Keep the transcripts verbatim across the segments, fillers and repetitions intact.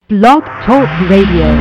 Blog Talk Radio.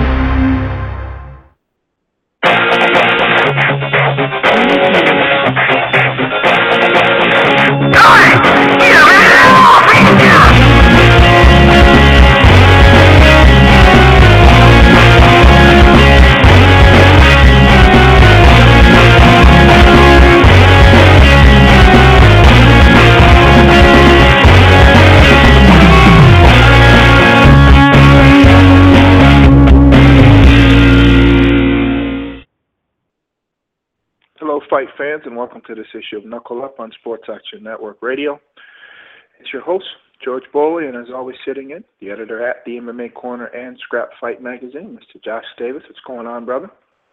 Fight fans, and welcome to this issue of Knuckle Up on Sports Action Network Radio. It's your host, George Boley, and as always sitting in, the editor at the M M A Corner and Scrap Fight Magazine, Mister Josh Davis. What's going on, brother?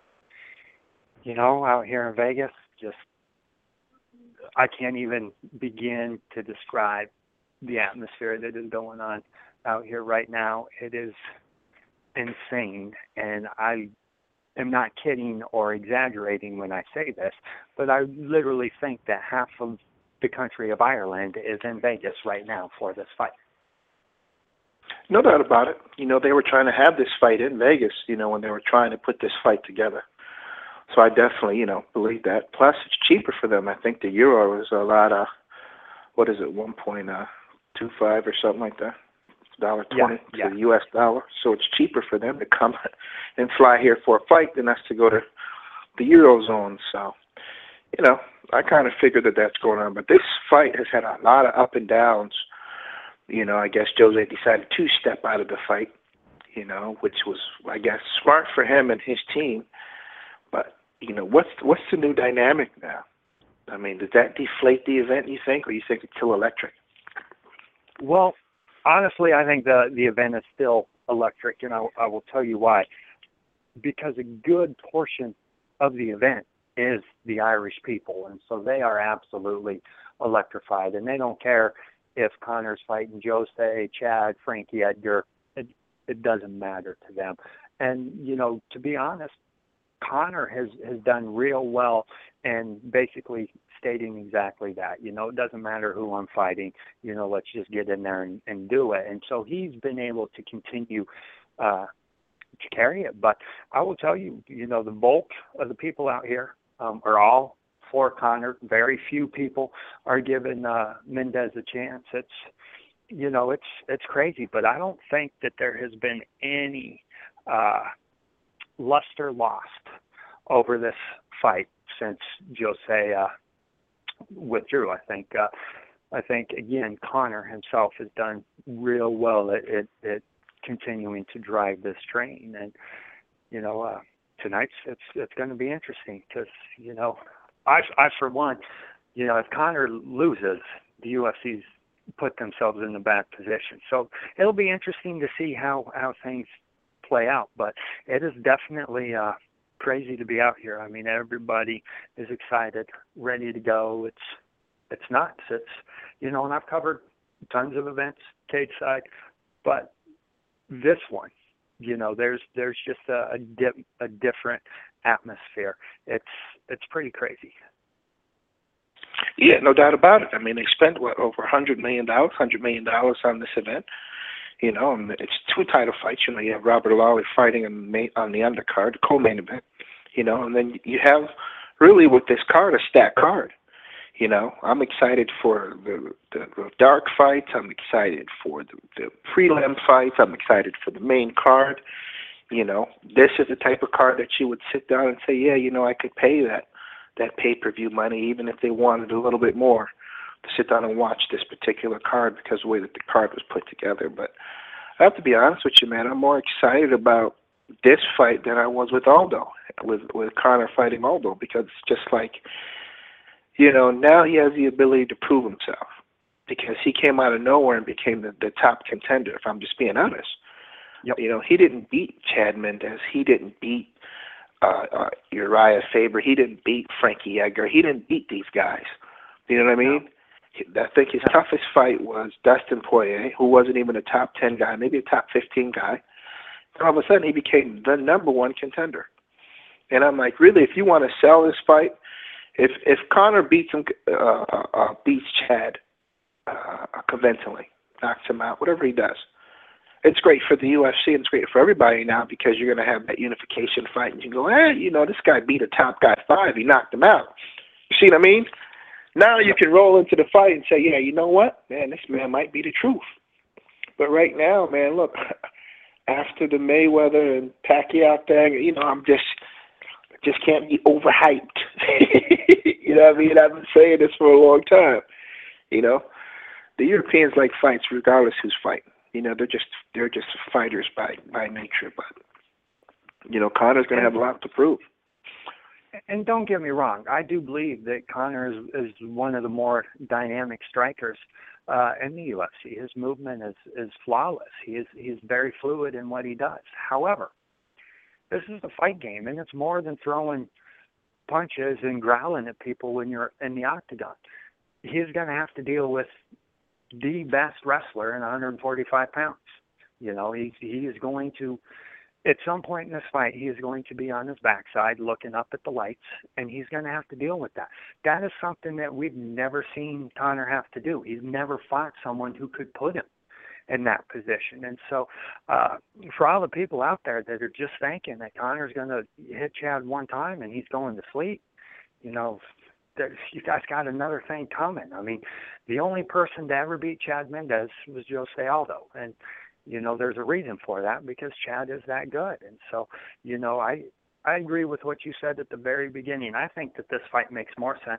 You know, out here in Vegas, just, I can't even begin to describe the atmosphere that is going on out here right now. It is insane, and I am not kidding or exaggerating when I say this, but I literally think that half of the country of Ireland is in Vegas right now for this fight. No doubt about it. You know, they were trying to have this fight in Vegas, you know, when they were trying to put this fight together. So I definitely, you know, believe that. Plus, it's cheaper for them. I think the euro is a lot of, what is it, one point two five or something like that. one dollar twenty yeah, yeah. to the U S dollar. So it's cheaper for them to come and fly here for a fight than us to go to the Eurozone. So, you know, I kind of figured that that's going on. But this fight has had a lot of up and downs. You know, I guess Jose decided to step out of the fight, you know, which was, I guess, smart for him and his team. But, you know, what's what's the new dynamic now? I mean, does that deflate the event, you think, or you think it's still electric? Well, honestly, I think the the event is still electric, and I, I will tell you why. Because a good portion of the event is the Irish people, and so they are absolutely electrified, and they don't care if Conor's fighting Jose, Chad, Frankie Edgar. It, it doesn't matter to them. And, you know, to be honest, Conor has, has done real well and basically stating exactly that. You know, it doesn't matter who I'm fighting. You know, let's just get in there and, and do it. And so he's been able to continue uh, to carry it. But I will tell you, you know, the bulk of the people out here um, are all for Conor. Very few people are giving uh, Mendes a chance. It's, you know, it's it's crazy. But I don't think that there has been any uh, luster lost over this fight since Jose uh, withdrew. I think, uh, I think again, Conor himself has done real well at, at, at continuing to drive this train, and you know, uh, tonight's it's it's going to be interesting because you know, I, I for one, you know, if Conor loses, the U F C's put themselves in the bad position. So it'll be interesting to see how how things play out. But it is definitely uh, crazy to be out here. I mean, everybody is excited, ready to go. It's it's nuts. It's, you know, and I've covered tons of events cage side, but this one, you know, there's there's just a a, dip, a different atmosphere. It's it's pretty crazy. Yeah, no doubt about it. I mean, they spent what over a hundred million dollars, hundred million dollars on this event. You know, and it's two title fights. You know, you have Robert Lawley fighting on the, main, on the undercard, the co-main event. You know, and then you have really with this card a stacked card. You know, I'm excited for the, the, the dark fights. I'm excited for the, the prelim fights. I'm excited for the main card. You know, this is the type of card that you would sit down and say, yeah, you know, I could pay that that pay-per-view money even if they wanted a little bit more to sit down and watch this particular card because of the way that the card was put together. But I have to be honest with you, man, I'm more excited about this fight than I was with Aldo, with with Conor fighting Aldo, because it's just like, you know, now he has the ability to prove himself because he came out of nowhere and became the, the top contender, if I'm just being honest. Yep. You know, he didn't beat Chad Mendes. He didn't beat uh, uh, Uriah Faber. He didn't beat Frankie Edgar. He didn't beat these guys. You know what I mean? No. I think his toughest fight was Dustin Poirier, who wasn't even a top ten guy, maybe a top fifteen guy. And all of a sudden, he became the number one contender. And I'm like, really, if you want to sell this fight, if if Conor beats him, uh, uh, beats Chad uh, convincingly, knocks him out, whatever he does, it's great for the U F C and it's great for everybody now because you're going to have that unification fight. And you go, eh, you know, this guy beat a top guy five. He knocked him out. You see what I mean? Now you can roll into the fight and say, yeah, you know what? Man, this man might be the truth. But right now, man, look, after the Mayweather and Pacquiao thing, you know, I'm just just can't be overhyped. You know what I mean? I've been saying this for a long time. You know, the Europeans like fights regardless who's fighting. You know, they're just they're just fighters by, by nature. But, you know, Conor's going to have a lot to prove. And don't get me wrong, I do believe that Conor is, is one of the more dynamic strikers uh, in the U F C. His movement is, is flawless. He is he is very fluid in what he does. However, this is a fight game, and it's more than throwing punches and growling at people when you're in the octagon. He's going to have to deal with the best wrestler in one hundred forty-five pounds. You know, he he is going to, at some point in this fight, he is going to be on his backside looking up at the lights, and he's going to have to deal with that. That is something that we've never seen Conor have to do. He's never fought someone who could put him in that position. And so uh, for all the people out there that are just thinking that Conor's going to hit Chad one time and he's going to sleep, you know, you guys got another thing coming. I mean, the only person to ever beat Chad Mendes was Jose Aldo. And, you know, there's a reason for that because Chad is that good. And so, you know, I, I agree with what you said at the very beginning. I think that this fight makes more sense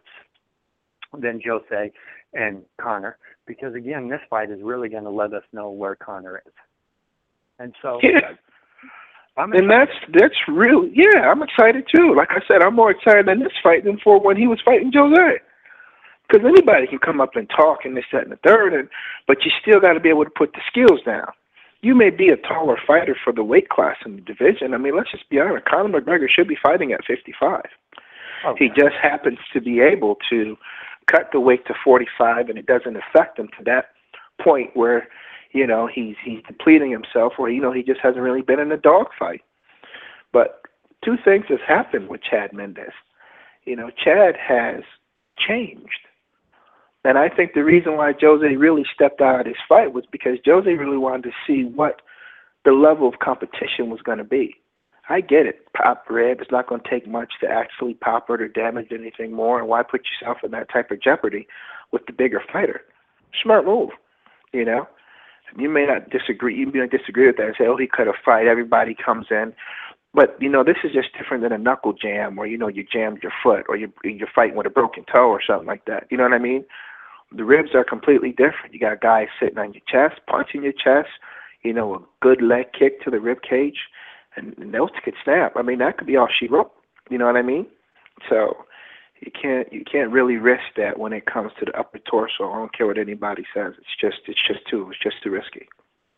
than Jose and Conor because, again, this fight is really going to let us know where Conor is. And so... Yeah. I'm and that's that's real. Yeah, I'm excited too. Like I said, I'm more excited in this fight than for when he was fighting Jose. Because anybody can come up and talk and this, that, and the third, and but you still got to be able to put the skills down. You may be a taller fighter for the weight class in the division. I mean, let's just be honest. Conor McGregor should be fighting at fifty-five. Okay. He just happens to be able to cut the weight to forty-five, and it doesn't affect him to that point where, you know, he's he's depleting himself, or, you know, he just hasn't really been in a dogfight. But two things has happened with Chad Mendes. You know, Chad has changed. And I think the reason why Jose really stepped out of this fight was because Jose really wanted to see what the level of competition was going to be. I get it. Pop rib, it's not going to take much to actually pop it or damage anything more, and why put yourself in that type of jeopardy with the bigger fighter? Smart move, you know. You may not disagree. You may not disagree with that and say, "Oh, he could have fight." Everybody comes in, but you know this is just different than a knuckle jam, where you know you jammed your foot, or you you're fighting with a broken toe or something like that. You know what I mean? The ribs are completely different. You got guys sitting on your chest, punching your chest. You know, a good leg kick to the rib cage, and, and those could snap. I mean, that could be all she wrote. You know what I mean? So you can't you can't really risk that when it comes to the upper torso. I don't care what anybody says. It's just it's just too it's just too risky.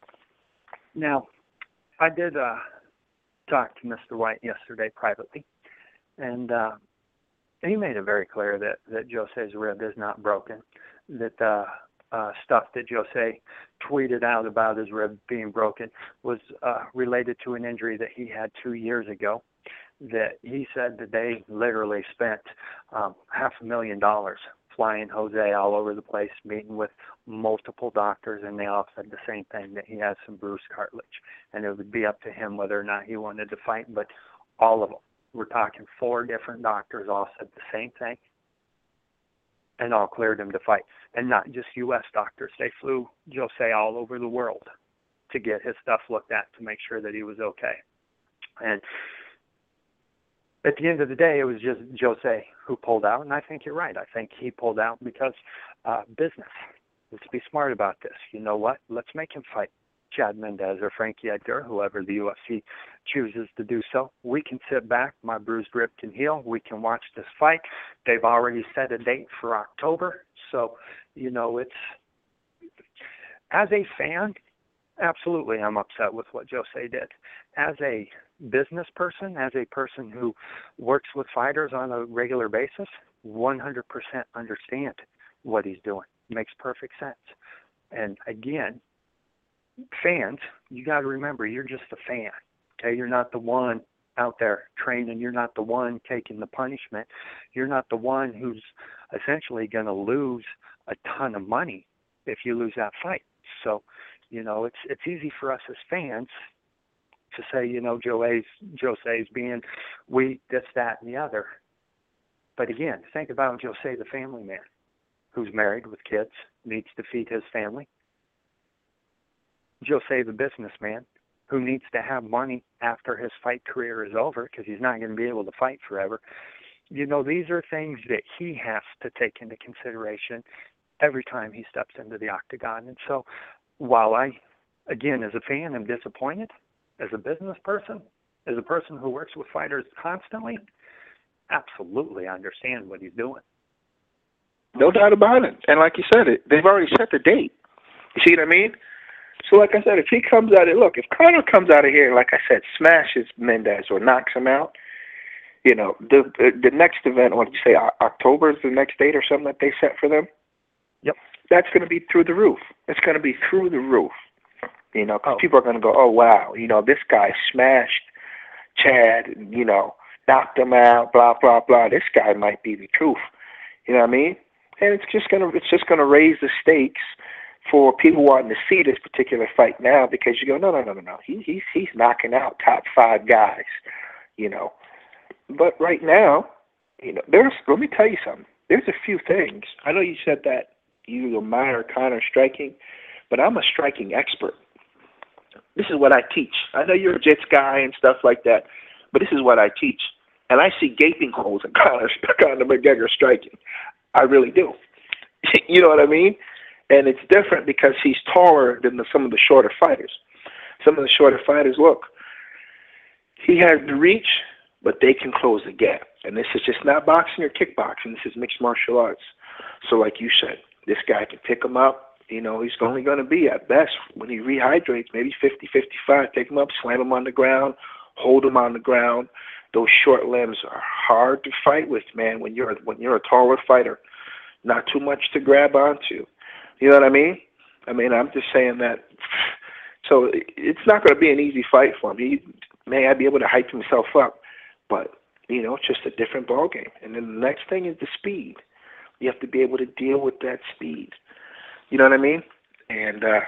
Now, I did uh, talk to Mister White yesterday privately, and uh, he made it very clear that that Jose's rib is not broken. That the uh, uh, stuff that Jose tweeted out about his rib being broken was uh, related to an injury that he had two years ago. That he said that they literally spent um, half a million dollars flying Jose all over the place, meeting with multiple doctors, and they all said the same thing, that he has some bruised cartilage. And it would be up to him whether or not he wanted to fight, but all of them, we're talking four different doctors, all said the same thing, and all cleared him to fight. And not just U S doctors. They flew Jose all over the world to get his stuff looked at to make sure that he was okay. And at the end of the day, it was just Jose who pulled out, and I think you're right. I think he pulled out because uh, business. Let's be smart about this. You know what? Let's make him fight Chad Mendes or Frankie Edgar, whoever the U F C chooses to do so. We can sit back. My bruised rib can heal. We can watch this fight. They've already set a date for October. So, you know, it's as a fan, absolutely I'm upset with what Jose did. As a business person, as a person who works with fighters on a regular basis, one hundred percent understand what he's doing. Makes perfect sense. And again, fans, you got to remember, you're just a fan. Okay, you're not the one out there training. You're not the one taking the punishment. You're not the one who's essentially going to lose a ton of money if you lose that fight. So, You know, it's it's easy for us as fans to say, you know, Joe's Jose's being weak, this, that, and the other. But again, think about Jose, the family man, who's married with kids, needs to feed his family. Jose, the businessman, who needs to have money after his fight career is over because he's not going to be able to fight forever. You know, these are things that he has to take into consideration every time he steps into the octagon. And so while I, again, as a fan, am disappointed, as a business person, as a person who works with fighters constantly, absolutely understand what he's doing. No doubt about it. And like you said, it, they've already set the date. You see what I mean? So like I said, if he comes out of, look, if Conor comes out of here, like I said, smashes Mendez or knocks him out, you know, the the next event, what did you say, October is the next date or something that they set for them? Yep. That's going to be through the roof. It's going to be through the roof. You know, because oh. people are going to go, oh, wow, you know, this guy smashed Chad, you know, knocked him out, blah, blah, blah. This guy might be the truth. You know what I mean? And it's just going to it's just going to raise the stakes for people wanting to see this particular fight now, because you go, no, no, no, no, no. He, he's, he's knocking out top five guys, you know. But right now, you know, there's, let me tell you something. There's a few things. I know you said that you admire Conor striking, but I'm a striking expert. This is what I teach. I know you're a Jits guy and stuff like that, but this is what I teach. And I see gaping holes in Conor, Conor McGregor striking. I really do. You know what I mean? And it's different because he's taller than the, some of the shorter fighters. Some of the shorter fighters, look, he has the reach, but they can close the gap. And this is just not boxing or kickboxing. This is mixed martial arts. So like you said, this guy can pick him up. You know, he's only going to be, at best, when he rehydrates, maybe fifty, fifty-five, pick him up, slam him on the ground, hold him on the ground. Those short limbs are hard to fight with, man, when you're, when you're a taller fighter. Not too much to grab onto. You know what I mean? I mean, I'm just saying that. So it's not going to be an easy fight for him. He may not be able to hype himself up, but, you know, it's just a different ballgame. And then the next thing is the speed. You have to be able to deal with that speed. You know what I mean? And uh,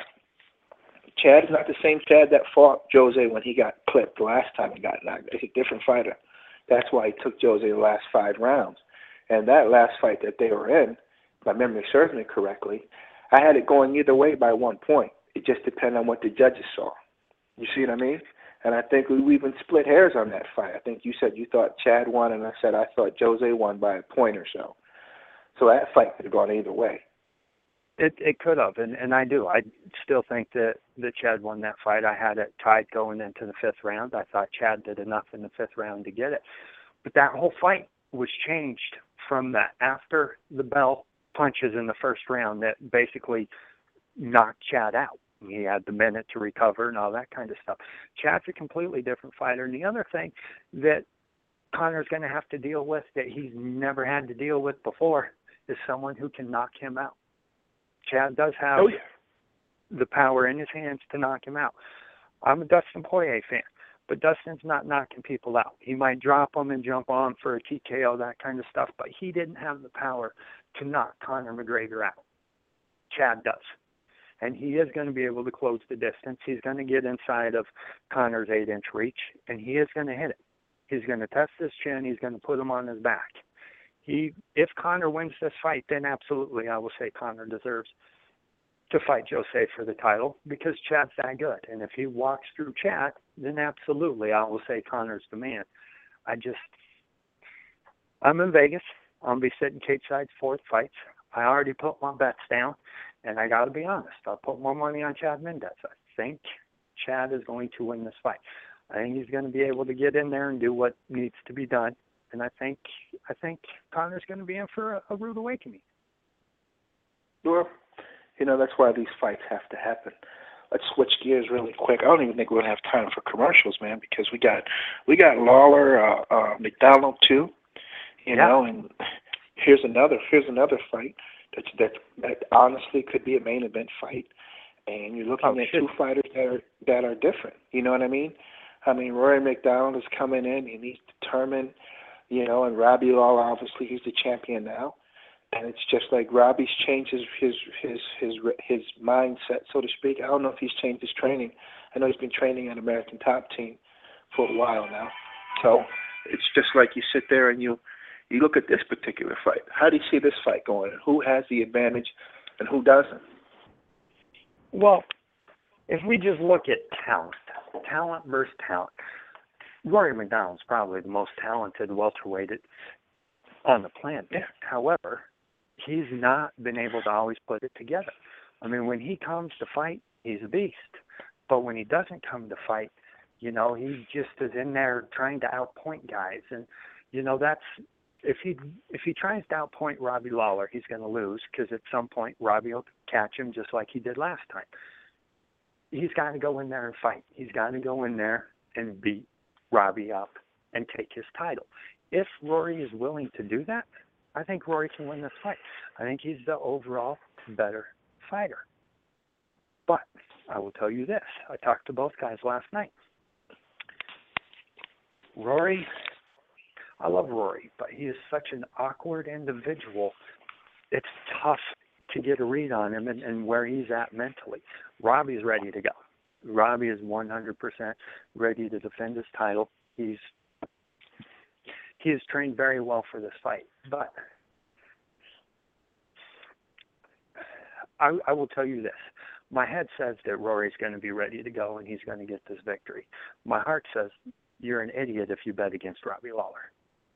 Chad is not the same Chad that fought Jose when he got clipped the last time he got knocked. It's a different fighter. That's why he took Jose the last five rounds. And that last fight that they were in, if my memory serves me correctly, I had it going either way by one point. It just depended on what the judges saw. You see what I mean? And I think we, we even split hairs on that fight. I think you said you thought Chad won, and I said I thought Jose won by a point or so. So that fight could have gone either way. It it could have, and, and I do. I still think that, that Chad won that fight. I had it tied going into the fifth round. I thought Chad did enough in the fifth round to get it. But that whole fight was changed from that after the bell punches in the first round that basically knocked Chad out. He had the minute to recover and all that kind of stuff. Chad's a completely different fighter. And the other thing that Conor's going to have to deal with that he's never had to deal with before is someone who can knock him out. Chad does have oh, yeah. the power in his hands to knock him out. I'm a Dustin Poirier fan, but Dustin's not knocking people out. He might drop them and jump on for a T K O, that kind of stuff, but he didn't have the power to knock Conor McGregor out. Chad does. And he is going to be able to close the distance. He's going to get inside of Conor's eight-inch reach, and he is going to hit it. He's going to test his chin. He's going to put him on his back. He, if Conor wins this fight, then absolutely I will say Conor deserves to fight Jose for the title because Chad's that good. And if he walks through Chad, then absolutely I will say Conor's the man. I just, I'm in Vegas. I'll be sitting cage side fourth fights. I already put my bets down, and I got to be honest. I'll put more money on Chad Mendes. I think Chad is going to win this fight. I think he's going to be able to get in there and do what needs to be done. And I think I think Conor's going to be in for a, a rude awakening. Well, you know, that's why these fights have to happen. Let's switch gears really quick. I don't even think we're going to have time for commercials, man, because we got we got Lawler, uh, uh, McDonald too, you yeah. know, and here's another here's another fight that that that honestly could be a main event fight, and you're looking oh, at shit. two fighters that are that are different. You know what I mean? I mean, Rory McDonald is coming in and he's determined. You know, and Robbie Lawler, obviously, he's the champion now. And it's just like Robbie's changed his his his his his mindset, so to speak. I don't know if he's changed his training. I know he's been training at American Top Team for a while now. So it's just like you sit there and you you look at this particular fight. How do you see this fight going? Who has the advantage and who doesn't? Well, if we just look at talent, talent versus talent, Rory McDonald's probably the most talented welterweight on the planet. Yeah. However, he's not been able to always put it together. I mean, when he comes to fight, he's a beast. But when he doesn't come to fight, you know, he just is in there trying to outpoint guys. And, you know, that's, if he if he tries to outpoint Robbie Lawler, he's going to lose, because at some point Robbie will catch him just like he did last time. He's got to go in there and fight. He's got to go in there and beat Robbie up and take his title. If Rory is willing to do that, I think Rory can win this fight. I think he's the overall better fighter. But I will tell you this. I talked to both guys last night. Rory, I love Rory, but he is such an awkward individual. It's tough to get a read on him and, and where he's at mentally. Robbie's ready to go. Robbie is one hundred percent ready to defend his title. He's he has trained very well for this fight. But I, I will tell you this. My head says that Rory's going to be ready to go and he's going to get this victory. My heart says you're an idiot if you bet against Robbie Lawler.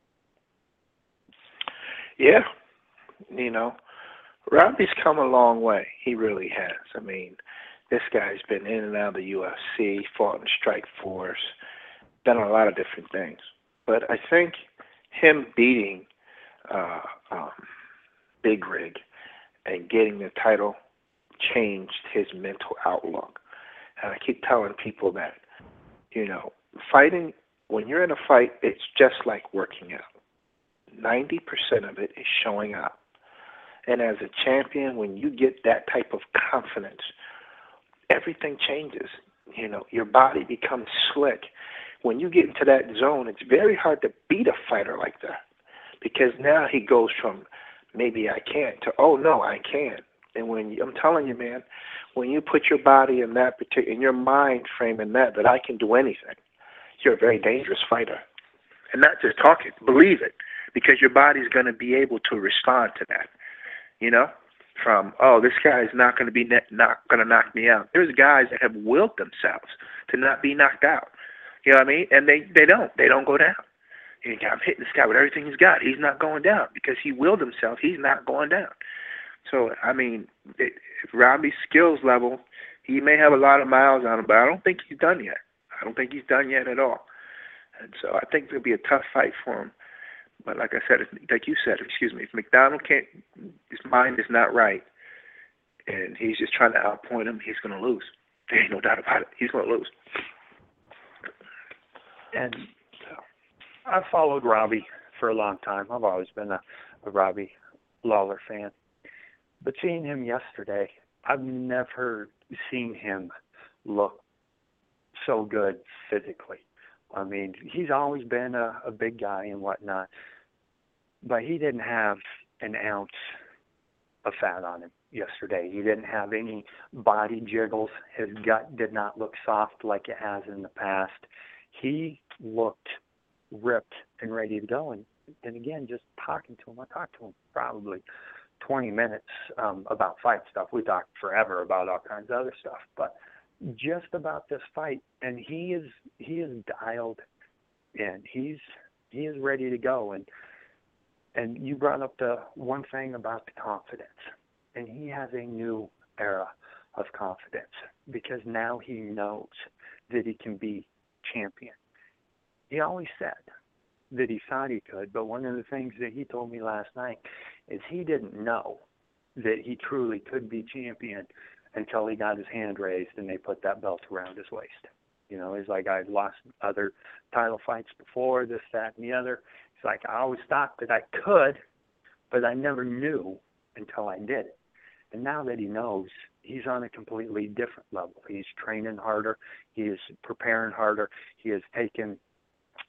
Yeah. You know, Robbie's come a long way. He really has. I mean, this guy's been in and out of the U F C, fought in the Strike Force, done a lot of different things. But I think him beating uh, um, Big Rig and getting the title changed his mental outlook. And I keep telling people that, you know, fighting, when you're in a fight, it's just like working out. ninety percent of it is showing up. And as a champion, when you get that type of confidence, everything changes. You know, your body becomes slick. When you get into that zone, it's very hard to beat a fighter like that, because now he goes from maybe I can't to, oh, no, I can. And when you, I'm telling you, man, when you put your body in that particular, in your mind frame in that, that I can do anything, you're a very dangerous fighter. And not just talking, believe it, because your body's going to be able to respond to that. You know, from, oh, this guy is not going to be net, not going to knock me out. There's guys that have willed themselves to not be knocked out. You know what I mean? And they, they don't. They don't go down. You know, I'm hitting this guy with everything he's got. He's not going down because he willed himself. He's not going down. So, I mean, it, Robbie's skills level, he may have a lot of miles on him, but I don't think he's done yet. I don't think he's done yet at all. And so I think it'll be a tough fight for him. But like I said, if, like you said, excuse me, if McDonald can't, his mind is not right, and he's just trying to outpoint him, he's going to lose. There ain't no doubt about it. He's going to lose. And I've followed Robbie for a long time. I've always been a, a Robbie Lawler fan. But seeing him yesterday, I've never seen him look so good physically. I mean, he's always been a, a big guy and whatnot, but he didn't have an ounce of fat on him yesterday. He didn't have any body jiggles. His gut did not look soft like it has in the past. He looked ripped and ready to go. And, and again, just talking to him, I talked to him probably twenty minutes um, about fight stuff. We talked forever about all kinds of other stuff, but just about this fight, and he is he is dialed in. He's he is ready to go. And and you brought up the one thing about the confidence, and he has a new era of confidence because now he knows that he can be champion. He always said that he thought he could, but one of the things that he told me last night is he didn't know that he truly could be champion until he got his hand raised and they put that belt around his waist. You know, he's like, I'd lost other title fights before, this, that, and the other. He's like, I always thought that I could, but I never knew until I did it. And now that he knows, he's on a completely different level. He's training harder. He is preparing harder. He has taken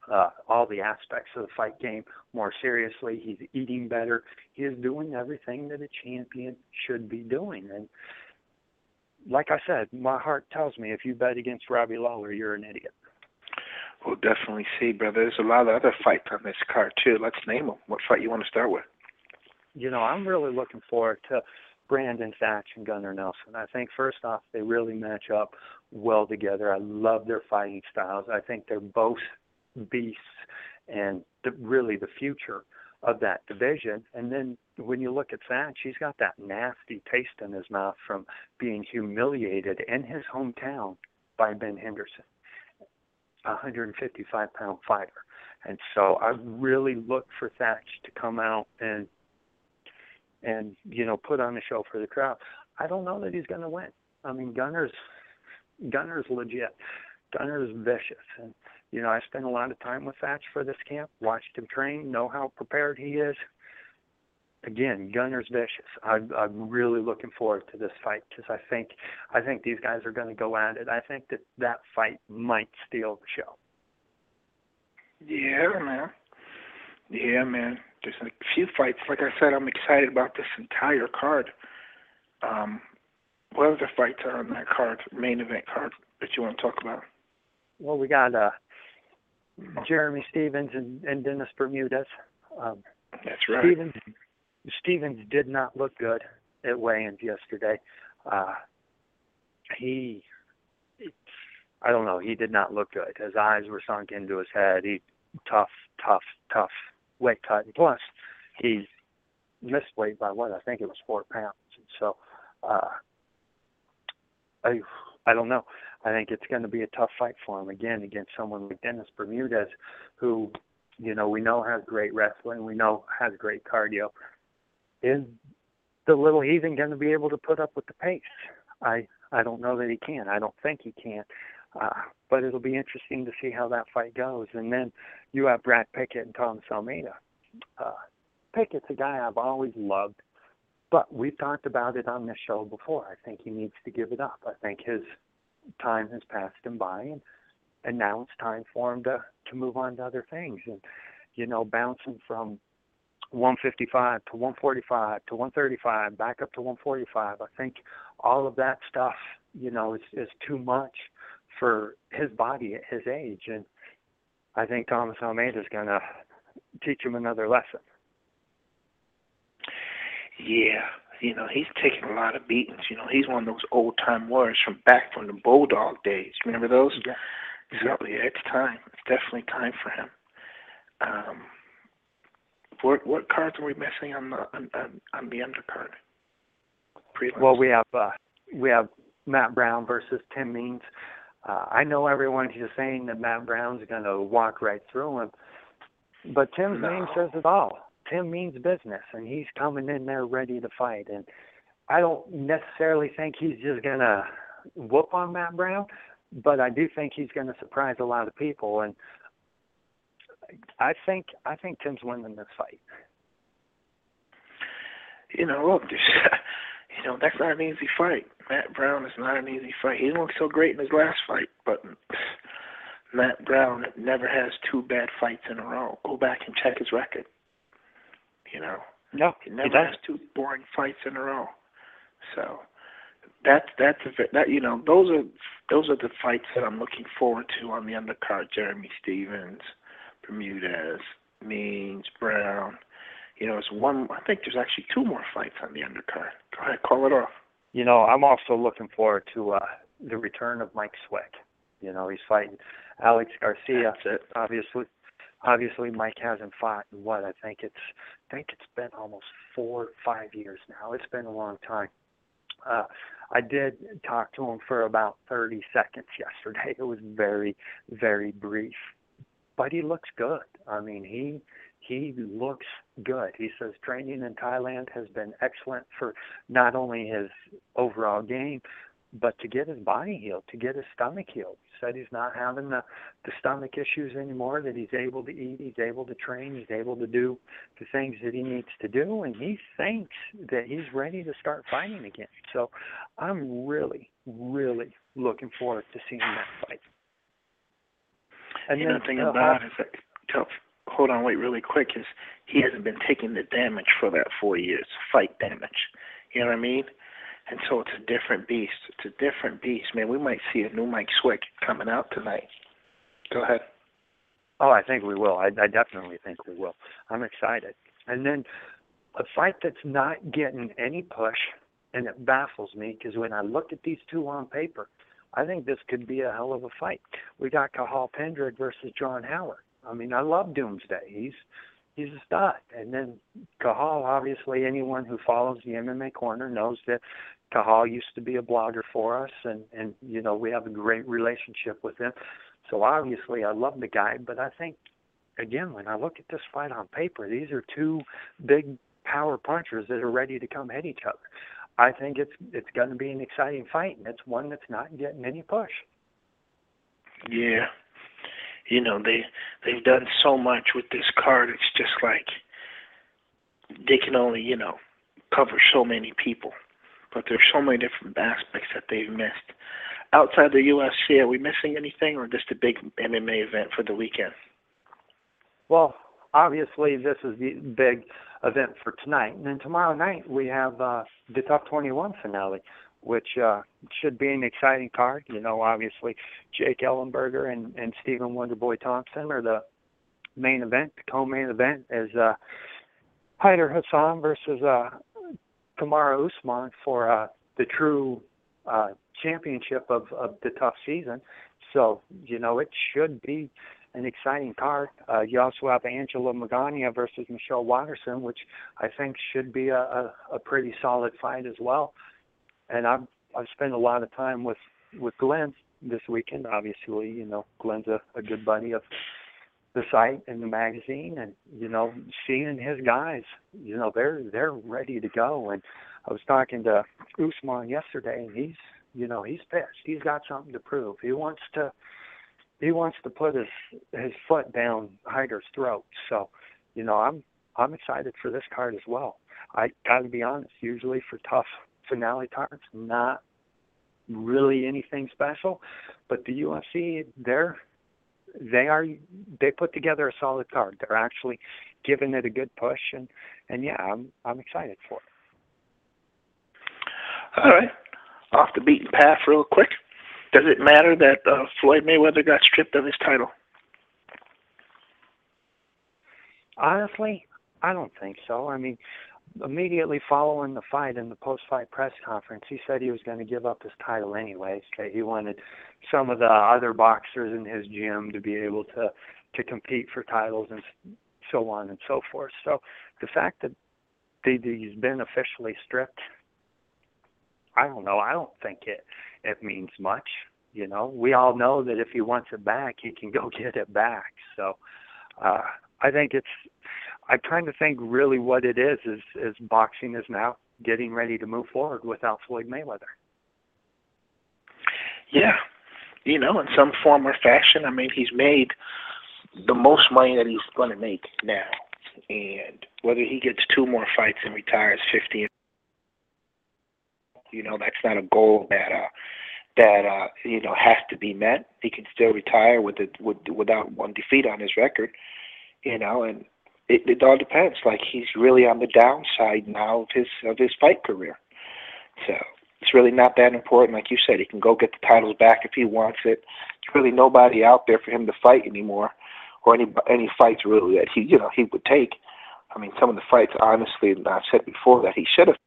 uh, all the aspects of the fight game more seriously. He's eating better. He is doing everything that a champion should be doing. And like I said, my heart tells me if you bet against Robbie Lawler, you're an idiot. We'll definitely see, brother. There's a lot of other fights on this card, too. Let's name them. What fight you want to start with? You know, I'm really looking forward to Brandon Thatch and Gunnar Nelson. I think, first off, they really match up well together. I love their fighting styles. I think they're both beasts and the, really the future of that division. And then when you look at Thatch, he's got that nasty taste in his mouth from being humiliated in his hometown by Ben Henderson, a one hundred fifty-five pound fighter. And so I really look for Thatch to come out and, and you know, put on a show for the crowd. I don't know that he's going to win. I mean, Gunnar's, Gunnar's legit. Gunnar's vicious. And, you know, I spent a lot of time with Thatch for this camp, watched him train, know how prepared he is. Again, Gunnar's vicious. I'm, I'm really looking forward to this fight because I think I think these guys are going to go at it. I think that that fight might steal the show. Yeah, man. Yeah, man. There's a few fights. Like I said, I'm excited about this entire card. Um, what other fights are on that card, main event card, that you want to talk about? Well, we got uh, Jeremy Stephens and, and Dennis Bermudez. Um, That's right. Stephens, Stephens did not look good at weigh-ins yesterday. Uh, he, I don't know, he did not look good. His eyes were sunk into his head. He tough, tough, tough weight cut. And plus, he missed weight by what? I think it was four pounds. And so, uh, I, I don't know. I think it's going to be a tough fight for him again against someone like Dennis Bermudez, who, you know, we know has great wrestling. We know has great cardio. Is the little heathen going to be able to put up with the pace? I I don't know that he can. I don't think he can. Uh, but it'll be interesting to see how that fight goes. And then you have Brad Pickett and Thomas Almeida. Uh, Pickett's a guy I've always loved, but we've talked about it on this show before. I think he needs to give it up. I think his time has passed him by, and, and now it's time for him to, to move on to other things. And, you know, bouncing from one fifty-five to one forty-five to one thirty-five, back up to one forty-five. I think all of that stuff, you know, is, is too much for his body at his age. And I think Thomas Almeida is going to teach him another lesson. Yeah, you know, he's taken a lot of beatings. You know, he's one of those old-time warriors from back from the Bulldog days. Remember those? Yeah. So, yeah, it's time. It's definitely time for him. Um, what what cards are we missing on the on, on, on the undercard? Prelims. Well, we have uh, we have Matt Brown versus Tim Means. Uh, I know everyone is saying that Matt Brown's going to walk right through him, but Tim's No. name says it all. Tim means business, and he's coming in there ready to fight. And I don't necessarily think he's just going to whoop on Matt Brown, but I do think he's going to surprise a lot of people. And I think I think Tim's winning this fight. You know, look, this, you know, that's not an easy fight. Matt Brown is not an easy fight. He didn't look so great in his last fight, but Matt Brown never has two bad fights in a row. Go back and check his record. You know, No, he he never doesn't. has two boring fights in a row. So that's that's a, that you know those are those are the fights that I'm looking forward to on the undercard. Jeremy Stephens, Bermudez, Means, Brown. You know, it's one. I think there's actually two more fights on the undercard. Go ahead, call it off. You know, I'm also looking forward to uh, the return of Mike Swick. You know, he's fighting Alex Garcia. That's it. Obviously, obviously, Mike hasn't fought in what I think it's. I think it's been almost four, five years now. It's been a long time. Uh, I did talk to him for about thirty seconds yesterday. It was very, very brief, but he looks good. I mean, he he looks good. He says training in Thailand has been excellent for not only his overall game, but to get his body healed, to get his stomach healed. He said he's not having the, the stomach issues anymore, that he's able to eat, he's able to train, he's able to do the things that he needs to do, and he thinks that he's ready to start fighting again. So I'm really, really looking forward to seeing that fight. And you then know, the thing uh, about it is that, tell, hold on, wait really quick, is he hasn't been taking the damage for that four years, fight damage. You know what I mean? And so it's a different beast. It's a different beast, man. We might see a new Mike Swick coming out tonight. Go ahead. Oh, I think we will. I, I definitely think we will. I'm excited. And then a fight that's not getting any push, and it baffles me because when I look at these two on paper, I think this could be a hell of a fight. We got Cathal Pendred versus John Howard. I mean, I love Doomsday. He's he's a stud. And then Cathal, obviously, anyone who follows the M M A Corner knows that Cathal used to be a blogger for us, and, and you know, we have a great relationship with him. So obviously I love the guy, but I think, again, when I look at this fight on paper, these are two big power punchers that are ready to come hit each other. I think it's it's going to be an exciting fight, and it's one that's not getting any push. Yeah. You know, they, they've done so much with this card, it's just like they can only, you know, cover so many people. But there's so many different aspects that they've missed. Outside the U F C, are we missing anything, or just a big M M A event for the weekend? Well, obviously this is the big event for tonight. And then tomorrow night we have uh, the Tough twenty-one finale, which uh, should be an exciting card. You know, obviously Jake Ellenberger and, and Stephen Wonderboy Thompson are the main event. The co-main event is uh, Haider Hassan versus uh, Kamaru Usman for uh, the true uh, championship of, of the Tough season. So, you know, it should be an exciting card. Uh, you also have Angela Magana versus Michelle Watterson, which I think should be a, a, a pretty solid fight as well. And I've, I've spent a lot of time with, with Glenn this weekend. Obviously, you know, Glenn's a, a good buddy of the site and the magazine, and, you know, seeing his guys, you know, they're they're ready to go. And I was talking to Usman yesterday, and he's, you know, he's pissed. He's got something to prove. He wants to he wants to put his his foot down Haider's throat. So, you know, I'm I'm excited for this card as well. I got to be honest, usually for tough finale cards, not really anything special, but the U F C, they're they are they put together a solid card. They're actually giving it a good push, and and yeah, I'm I'm excited for it. All right, off the beaten path real quick. Does it matter that uh, Floyd Mayweather got stripped of his title? Honestly, I don't think so. I mean, immediately following the fight in the post-fight press conference, he said he was going to give up his title anyways. That he wanted some of the other boxers in his gym to be able to to compete for titles and so on and so forth. So the fact that they, he's been officially stripped, I don't know. I don't think it it means much. You know, we all know that if he wants it back, he can go get it back. So uh, I think it's. I kind of think really what it is is is boxing is now getting ready to move forward without Floyd Mayweather. Yeah, you know, in some form or fashion. I mean, he's made the most money that he's going to make now, and whether he gets two more fights and retires fifty, you know, that's not a goal that uh, that uh, you know has to be met. He can still retire with it with, without one defeat on his record, you know, and it, it all depends. Like, he's really on the downside now of his of his fight career, so it's really not that important. Like you said, he can go get the titles back if he wants it. There's really nobody out there for him to fight anymore, or any any fights really that he you know he would take. I mean, some of the fights, honestly, I've said before that he should have.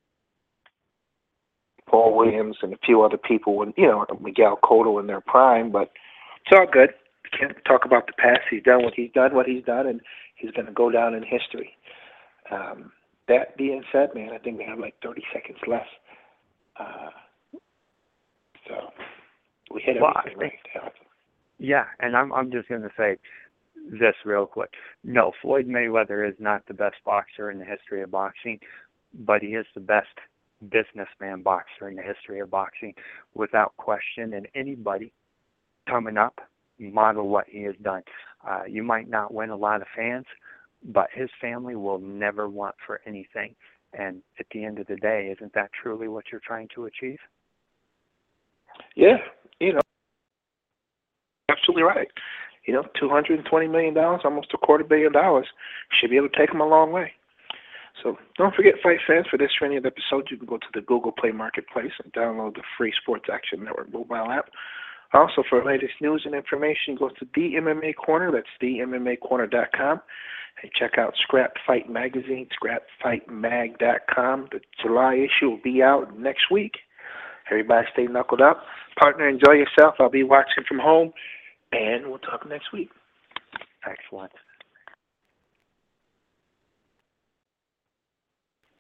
Paul Williams and a few other people, and you know, Miguel Cotto in their prime, but it's all good. We can't talk about the past. He's done what he's done, what he's done, and he's going to go down in history. Um, that being said, man, I think we have like thirty seconds left. Uh, so we hit Well, everything right now. Yeah, and I'm I'm just going to say this real quick. No, Floyd Mayweather is not the best boxer in the history of boxing, but he is the best businessman boxer in the history of boxing, without question. And anybody coming up, model what he has done. Uh, you might not win a lot of fans, but his family will never want for anything. And at the end of the day, isn't that truly what you're trying to achieve? Yeah, you know, absolutely right. you know, two hundred twenty million dollars, almost a quarter billion dollars, should be able to take them a long way. So don't forget, fight fans, for this or any other episode, you can go to the Google Play Marketplace and download the free Sports Action Network mobile app. Also, for latest news and information, go to the M M A Corner. That's the M M A corner dot com. And check out Scrap Fight Magazine, scrap fight mag dot com. The July issue will be out next week. Everybody stay knuckled up. Partner, enjoy yourself. I'll be watching from home, and we'll talk next week. Excellent.